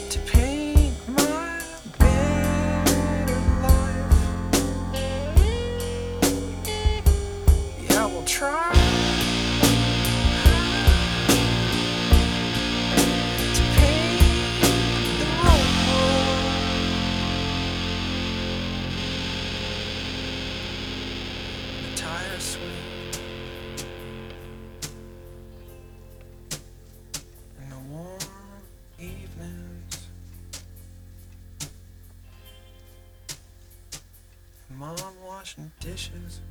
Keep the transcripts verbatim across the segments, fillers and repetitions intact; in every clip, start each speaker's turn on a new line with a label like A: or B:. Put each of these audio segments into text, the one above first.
A: to paint my better life. Yeah, we'll try to paint the road. The tires swing in the warm evenings. Mom washing dishes.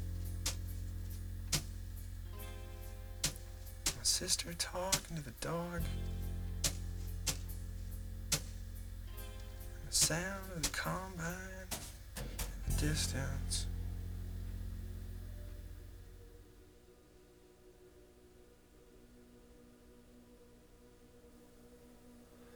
A: My sister talking to the dog. And the sound of the combine in the distance.